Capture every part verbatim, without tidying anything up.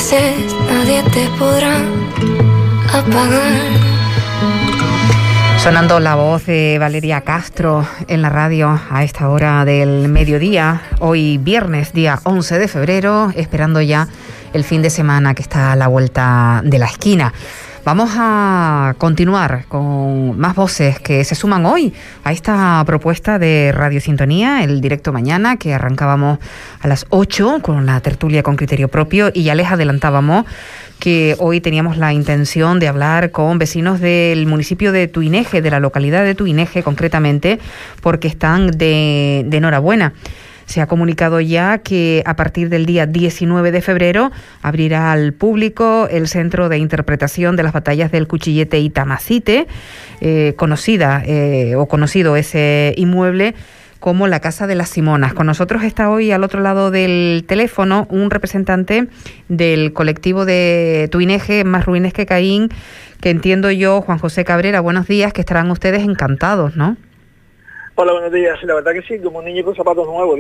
veces nadie te podrá apagar. Sonando la voz de Valeria Castro en la radio a esta hora del mediodía, hoy viernes, día once de febrero, esperando ya el fin de semana que está a la vuelta de la esquina. Vamos a continuar con más voces que se suman hoy a esta propuesta de Radio Sintonía, el directo mañana, que arrancábamos a las ocho con la tertulia con criterio propio, y ya les adelantábamos que hoy teníamos la intención de hablar con vecinos del municipio de Tuineje, de la localidad de Tuineje concretamente, porque están de, de enhorabuena. Se ha comunicado ya que a partir del día diecinueve de febrero abrirá al público el Centro de Interpretación de las Batallas del Cuchillete y Tamacite, eh, conocida eh, o conocido ese inmueble como la Casa de las Simonas. Con nosotros está hoy al otro lado del teléfono un representante del colectivo de Tuineje, Más Ruines que Caín, que entiendo yo, Juan José Cabrera. Buenos días, que estarán ustedes encantados, ¿no? Hola, buenos días. La verdad que sí, como un niño con zapatos nuevos.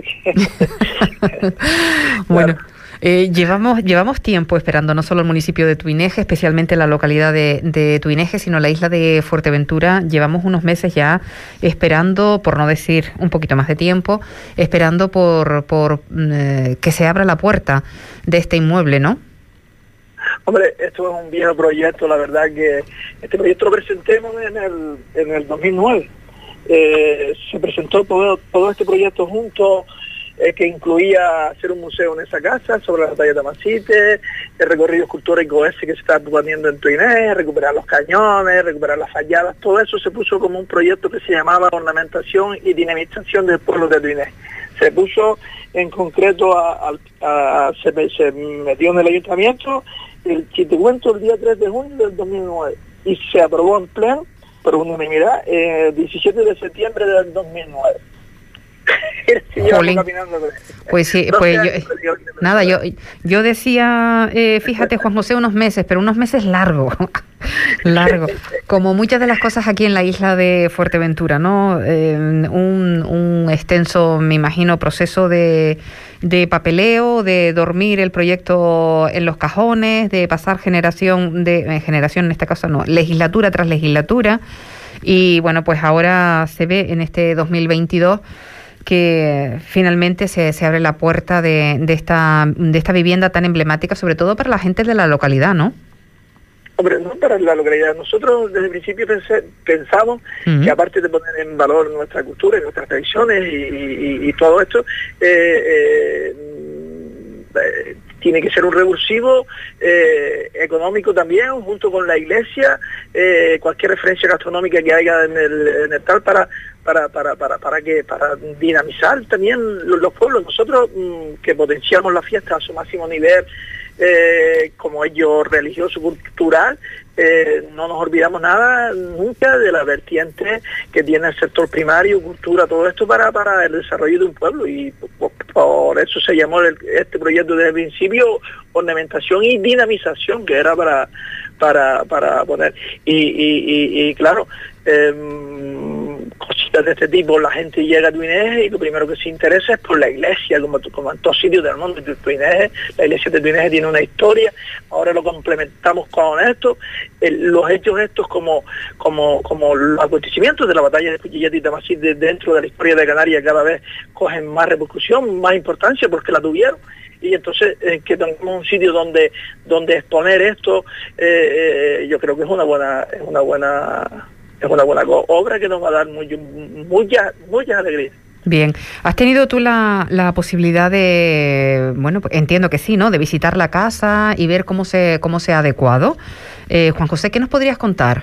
Bueno, eh, llevamos llevamos tiempo esperando no solo el municipio de Tuineje, especialmente la localidad de, de Tuineje, sino la isla de Fuerteventura. Llevamos unos meses ya esperando, por no decir un poquito más de tiempo, esperando por, por eh, que se abra la puerta de este inmueble, ¿no? Hombre, esto es un viejo proyecto. La verdad que este proyecto lo presentemos en el, en el dos mil nueve. Eh, se presentó todo, todo este proyecto junto, eh, que incluía hacer un museo en esa casa sobre la batalla de Tamacite, el recorrido escultórico ese que se está proponiendo en Tuineje, recuperar los cañones, recuperar las falladas. Todo eso se puso como un proyecto que se llamaba Ornamentación y Dinamización del Pueblo de Tuineje. Se puso en concreto, a, a, a, se, se metió en el ayuntamiento, el, si te cuento, el día tres de junio del dos mil nueve, y se aprobó en pleno por unanimidad, eh, diecisiete de septiembre del dos mil nueve. Pues sí, pues yo, nada, yo yo decía, eh, fíjate, Juan José, unos meses, pero unos meses largos, largo, como muchas de las cosas aquí en la isla de Fuerteventura, ¿no? Eh, un, un extenso, me imagino, proceso de, de papeleo, de dormir el proyecto en los cajones, de pasar generación, de eh, generación en este caso no, legislatura tras legislatura, y bueno, pues ahora se ve en este dos mil veintidós que finalmente se, se abre la puerta de, de esta de esta vivienda tan emblemática, sobre todo para la gente de la localidad, ¿no? Hombre, no para la localidad. Nosotros desde el principio pensé, pensamos uh-huh. que aparte de poner en valor nuestra cultura y nuestras tradiciones y, y, y todo esto, eh, eh, eh, tiene que ser un revulsivo eh, económico también, junto con la iglesia, eh, cualquier referencia gastronómica que haya en el, en el tal para para para para para que para dinamizar también los, los pueblos. Nosotros mmm, que potenciamos la fiesta a su máximo nivel, eh, como ello religioso, cultural, eh, no nos olvidamos nada nunca de la vertiente que tiene el sector primario, cultura, todo esto para para el desarrollo de un pueblo, y por, por eso se llamó el, este proyecto desde el principio Ornamentación y Dinamización, que era para para para poner y y, y, y claro, eh, cositas de este tipo. La gente llega a Tuineje y lo primero que se interesa es por la iglesia, como, como en todos sitios del mundo. Tuineje, la iglesia de Tuineje tiene una historia. Ahora lo complementamos con esto, el, los hechos estos como como como los acontecimientos de la batalla de Cuchillete y Tamacite dentro de la historia de Canarias cada vez cogen más repercusión, más importancia, porque la tuvieron. Y entonces eh, que tengamos un sitio donde donde exponer esto, eh, eh, yo creo que es una buena es una buena es una buena obra que nos va a dar muy, muchas muchas alegrías. Bien, ¿has tenido tú la, la posibilidad de, bueno, entiendo que sí, ¿no?, de visitar la casa y ver cómo se cómo se ha adecuado? Eh, Juan José, ¿qué nos podrías contar?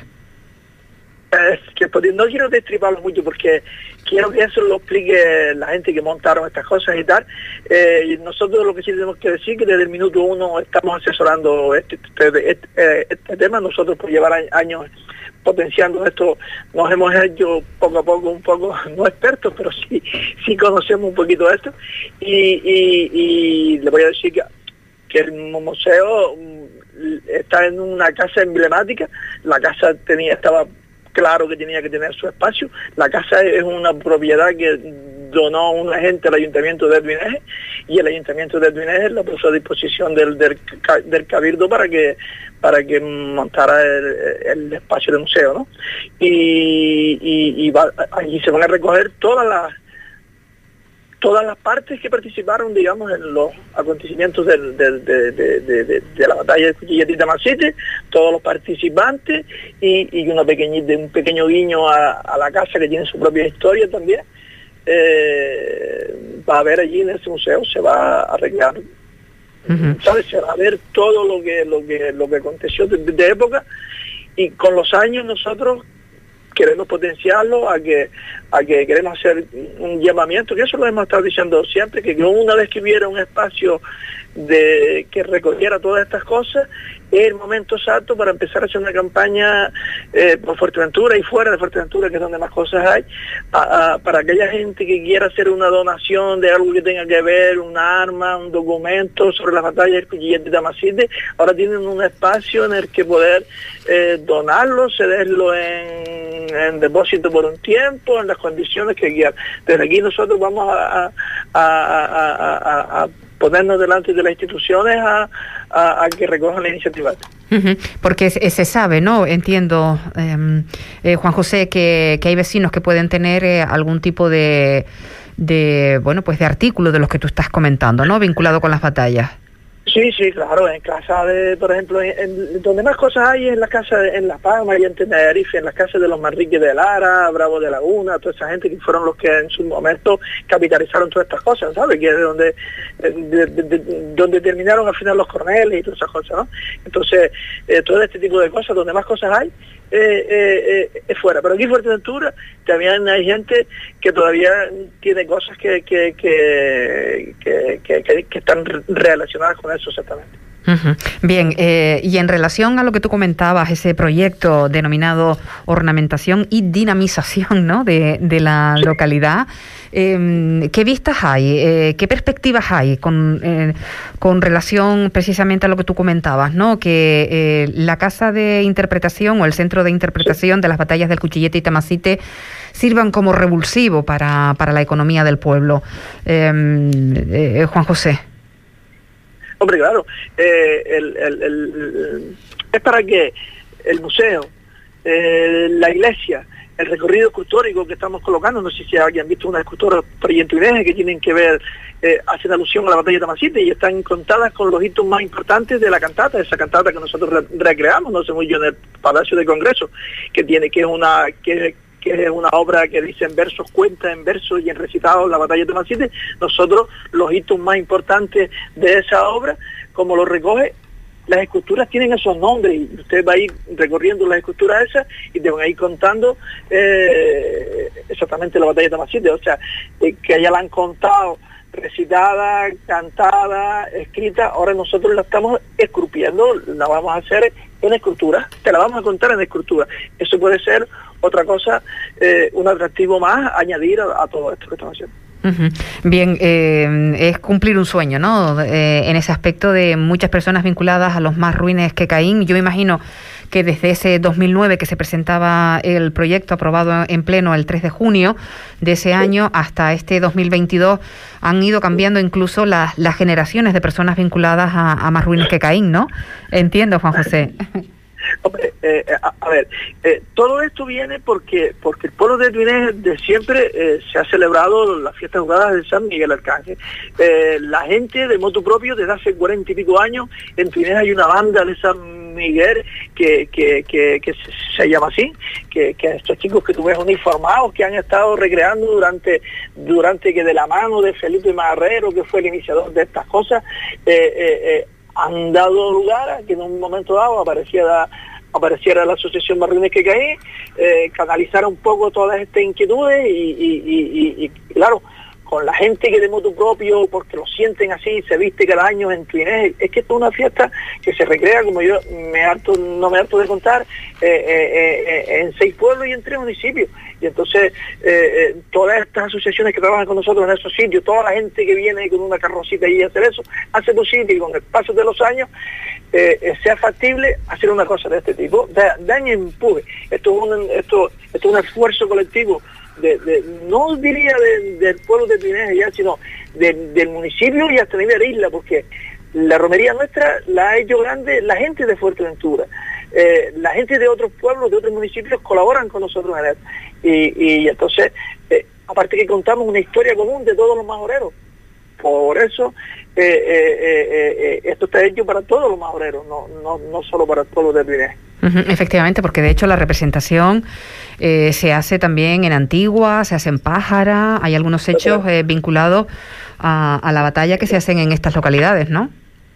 Es que no quiero destriparlo mucho porque quiero que eso lo explique la gente que montaron estas cosas y tal. Eh, y nosotros lo que sí tenemos que decir que desde el minuto uno estamos asesorando este, este, este, este tema. Nosotros por llevar años potenciando esto nos hemos hecho poco a poco un poco, no expertos, pero sí sí conocemos un poquito esto. Y, y, y le voy a decir que, que el museo está en una casa emblemática. La casa tenía estaba claro que tenía que tener su espacio. La casa es una propiedad que donó una gente al Ayuntamiento de Erbineje, y el Ayuntamiento de Erbineje la puso a disposición del, del, del Cabildo para que para que montara el, el espacio de museo, ¿no? Y, y, y va, allí se van a recoger todas las todas las partes que participaron, digamos, en los acontecimientos del, del, de, de, de, de, de la batalla de Cuchillete y Tamasite, todos los participantes, y, y una pequeñita, un pequeño guiño a, a la casa que tiene su propia historia también. Eh, va a haber allí en ese museo, se va a arreglar, uh-huh. ¿sabes? Se va a ver todo lo que lo que lo que aconteció de, de época, y con los años nosotros queremos potenciarlo, a que a que queremos hacer un llamamiento, que eso lo hemos estado diciendo siempre, que una vez que hubiera un espacio de que recogiera todas estas cosas, es el momento exacto para empezar a hacer una campaña eh, por Fuerteventura y fuera de Fuerteventura, que es donde más cosas hay, a, a, para aquella gente que quiera hacer una donación de algo que tenga que ver, un arma, un documento sobre la batalla del Cuchillete y Tamasite. Ahora tienen un espacio en el que poder eh, donarlo, cederlo en, en depósito por un tiempo, en las condiciones que quieran. Desde aquí nosotros vamos a, a, a, a, a, a ponernos delante de las instituciones a, a, a que recojan la iniciativa. Uh-huh. Porque se, se sabe, ¿no? Entiendo, eh, eh, Juan José, que, que hay vecinos que pueden tener eh, algún tipo de, de, bueno, pues de artículo de los que tú estás comentando, ¿no? Vinculado con las batallas. Sí, sí, claro, en casa de, por ejemplo, en, en, donde más cosas hay es en la casa, de, en La Palma y en Tenerife, en las casas de los Manrique de Lara, Bravo de Laguna, toda esa gente que fueron los que en su momento capitalizaron todas estas cosas, ¿sabes? Que es de donde, de, de, de, donde terminaron al final los coroneles y todas esas cosas, ¿no? Entonces, eh, todo este tipo de cosas, donde más cosas hay, eh, eh, eh, es fuera. Pero aquí en Fuerteventura también hay gente que todavía tiene cosas que, que, que, que, que, que, que están relacionadas con eso exactamente. Uh-huh. Bien, eh, y en relación a lo que tú comentabas, ese proyecto denominado ornamentación y dinamización, ¿no?, de, de la sí. localidad, eh, ¿qué vistas hay? Eh, ¿Qué perspectivas hay con, eh, con relación precisamente a lo que tú comentabas, ¿no?, que eh, la casa de interpretación o el centro de interpretación sí. de las batallas del Cuchillete y Tamasite sirvan como revulsivo para, para la economía del pueblo? Eh, eh, Juan José. Hombre, claro, eh, el, el, el, el, es para que el museo, eh, la iglesia, el recorrido escultórico que estamos colocando, no sé si hayan visto unas esculturas preyentuineses que tienen que ver, eh, hacen alusión a la batalla de Tamasite y están contadas con los hitos más importantes de la cantata, esa cantata que nosotros re recreamos, no sé muy yo, en el Palacio de Congreso, que tiene, que es una, que que es una obra que dice en versos, cuenta en versos y en recitados la batalla de Tamasite. Nosotros, los hitos más importantes de esa obra, como lo recoge, las esculturas tienen esos nombres, y usted va a ir recorriendo las esculturas esas y te van a ir contando eh, exactamente la batalla de Tamasite, o sea, eh, que ya la han contado, recitada, cantada, escrita. Ahora nosotros la estamos esculpiendo, la vamos a hacer en escultura, te la vamos a contar en escultura. Eso puede ser otra cosa, eh, un atractivo más, añadir a, a todo esto que estamos haciendo. Uh-huh. Bien, eh, es cumplir un sueño, ¿no? Eh, en ese aspecto de muchas personas vinculadas a los más ruines que Caín. Yo me imagino que desde ese dos mil nueve que se presentaba el proyecto aprobado en pleno el tres de junio de ese año hasta este dos mil veintidós han ido cambiando incluso las, las generaciones de personas vinculadas a, a más ruines que Caín, ¿no? Entiendo, Juan José. Hombre, eh, a, a ver, eh, todo esto viene porque porque el pueblo de Tuinés de siempre eh, se ha celebrado las fiestas jugadas de San Miguel Arcángel. Eh, la gente de motu propio desde hace cuarenta y pico años, en Tuinés hay una banda de San Miguel que, que, que, que se llama así, que, que estos chicos que tú ves uniformados, que han estado recreando durante, durante que de la mano de Felipe Marrero, que fue el iniciador de estas cosas, eh, eh, eh, han dado lugar a que en un momento dado apareciera, apareciera la Asociación Marruines que Caí, eh, canalizara un poco todas estas inquietudes y, y, y, y, y claro, con la gente que de motu propio, porque lo sienten así, se viste cada año en Tuinés. Es que esto es una fiesta que se recrea, como yo me harto, no me harto de contar, eh, eh, eh, en seis pueblos y en tres municipios. Y entonces eh, eh, todas estas asociaciones que trabajan con nosotros en esos sitios, toda la gente que viene con una carrocita y a hacer eso, hace posible que con el paso de los años eh, eh, sea factible hacer una cosa de este tipo, da, dan empuje. Esto es un, esto, esto es un esfuerzo colectivo de, de no diría de, del pueblo de Tuineje ya, sino de, del municipio y hasta nivel de isla, porque la romería nuestra la ha hecho grande la gente de Fuerteventura. Eh, la gente de otros pueblos, de otros municipios colaboran con nosotros en esto. Y, y entonces, eh, aparte que contamos una historia común de todos los majoreros. Por eso, eh, eh, eh, eh, esto está hecho para todos los majoreros, no, no, no solo para el pueblo de Tuineje. Uh-huh, efectivamente, porque de hecho la representación eh, se hace también en Antigua, se hace en Pájara, hay algunos hechos eh, vinculados a, a la batalla que se hacen en estas localidades, ¿no?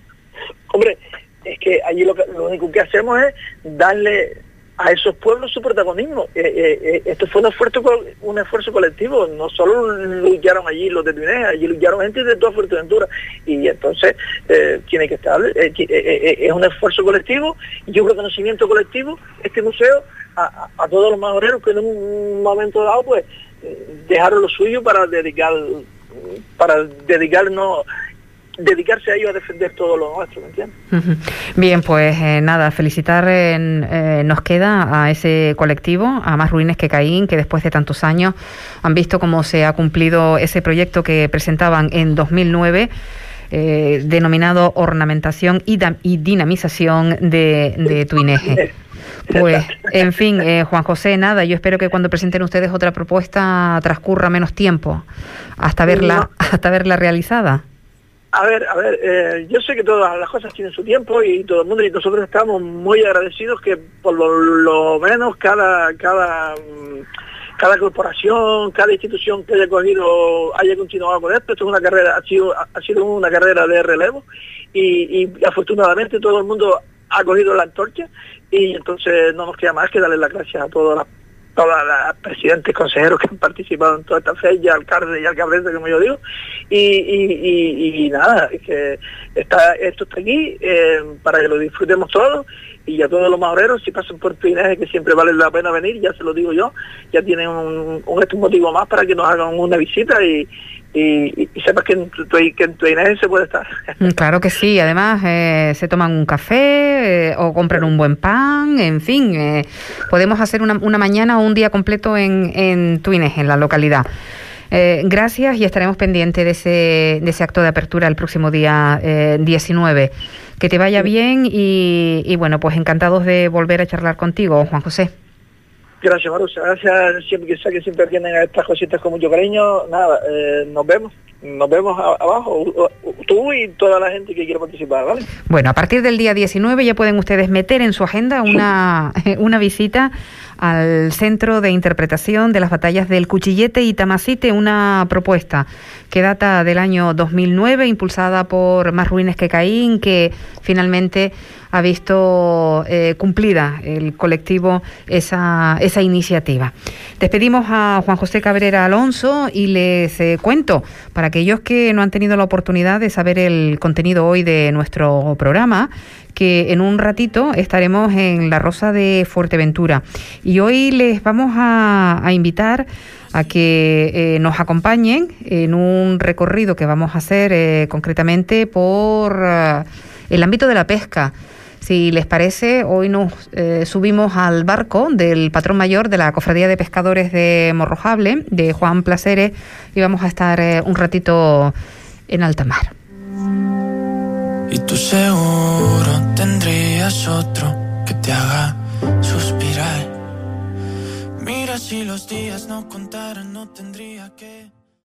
Hombre, es que allí lo, que, lo único que hacemos es darle a esos pueblos su protagonismo. Eh, eh, eh, esto fue un esfuerzo, un esfuerzo colectivo, no solo lucharon allí los de Tuineje, allí lucharon gente de toda Fuerteventura, y entonces eh, tiene que estar, eh, eh, eh, es un esfuerzo colectivo y un reconocimiento colectivo, este museo, a, a, a todos los majoreros que en un momento dado pues dejaron lo suyo para dedicar, para dedicarnos dedicarse a ellos a defender todo lo nuestro, ¿me entiendes? Uh-huh. Bien, pues eh, nada, felicitar eh, eh, nos queda a ese colectivo, a Más Ruines que Caín, que después de tantos años han visto cómo se ha cumplido ese proyecto que presentaban en dos mil nueve, eh, denominado Ornamentación y, da- y Dinamización de, de Tuineje. Pues, en fin, eh, Juan José, nada, yo espero que cuando presenten ustedes otra propuesta transcurra menos tiempo hasta verla, no. hasta verla realizada. A ver, a ver, eh, yo sé que todas las cosas tienen su tiempo y todo el mundo, y nosotros estamos muy agradecidos que por lo, lo menos cada cada cada corporación, cada institución que haya cogido, haya continuado con esto. Esto es una carrera, ha sido ha sido una carrera de relevo y, y afortunadamente todo el mundo ha cogido la antorcha, y entonces no nos queda más que darle las gracias a todas las todas las presidentes, consejeros que han participado en toda esta fecha, alcaldes y alcaldesas, como yo digo, y, y, y, y nada, es que está, esto está aquí eh, para que lo disfrutemos todos, y a todos los majoreros, si pasan por Tuineje, que siempre vale la pena venir, ya se lo digo yo, ya tienen un, un, un motivo más para que nos hagan una visita y Y, y sepas que en, que en Tuineje se puede estar. Claro que sí, además eh, se toman un café eh, o compran un buen pan, en fin, eh, podemos hacer una, una mañana o un día completo en, en Tuineje, en la localidad. Eh, gracias, y estaremos pendientes de ese, de ese acto de apertura el próximo día eh, diecinueve. Que te vaya bien y, y bueno, pues encantados de volver a charlar contigo, Juan José. Gracias, Marusa, gracias, siempre que sé que siempre atienden a estas cositas con mucho cariño. Nada, eh, nos vemos, nos vemos a, abajo, tú y toda la gente que quiera participar, ¿vale? Bueno, a partir del día diecinueve ya pueden ustedes meter en su agenda una, una visita al Centro de Interpretación de las Batallas del Cuchillete y Tamasite, una propuesta que data del año dos mil nueve, impulsada por Más Ruines que Caín, que finalmente ha visto eh, cumplida el colectivo esa, esa iniciativa. Despedimos a Juan José Cabrera Alonso y les eh, cuento, para aquellos que no han tenido la oportunidad de saber el contenido hoy de nuestro programa, que en un ratito estaremos en La Rosa de Fuerteventura. Y hoy les vamos a, a invitar a que eh, nos acompañen en un recorrido que vamos a hacer eh, concretamente por uh, el ámbito de la pesca. Si les parece, hoy nos eh, subimos al barco del patrón mayor de la Cofradía de Pescadores de Morrojable, de Juan Placeres, y vamos a estar eh, un ratito en alta mar. Y tú seguro tendrías otro que te haga suspirar. Mira, si los días no contaran, no tendría que...